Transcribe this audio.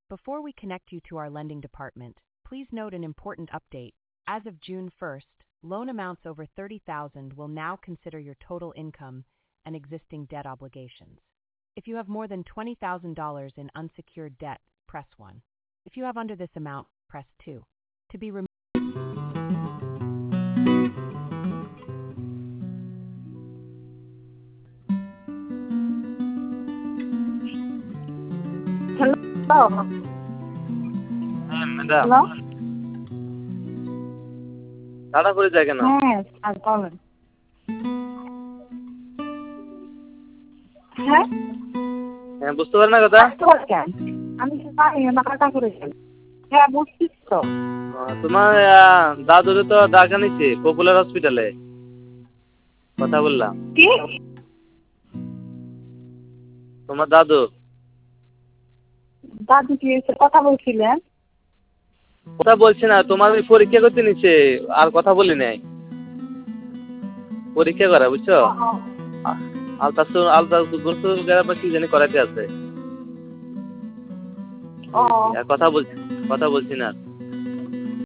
Before we connect you to our lending department, please note an important update. As of June 1st, loan amounts over $30,000 will now consider your total income and existing debt obligations. If you have more than $20,000 in unsecured debt, press 1. If you have under this amount, press 2. To be removed. Hello. Madam Hello? তাড়া করে যায় কেন? হ্যাঁ, আর বলেন। হ্যাঁ? হ্যাঁ, বুঝতে পারেন না কথা? আসতে পারে কেন? আমি তো জানি না টাকা করে গেল। হ্যাঁ, বুঝছিস তো। তোমার দাদুরে তো ঢাকা নিচ্ছে পপুলার হসপিটালে কথা বললাম। কি? তোমার দাদু দাদু কি এসে কথা বলছিলেন? কথা বলছে না, তোমার ওই পরীক্ষা করতে নিচ্ছে, আর কথা বলি নাই। পরীক্ষা করা বুঝছো, আলতা কি জানি করাতে আছে। ও কথা বলছি না।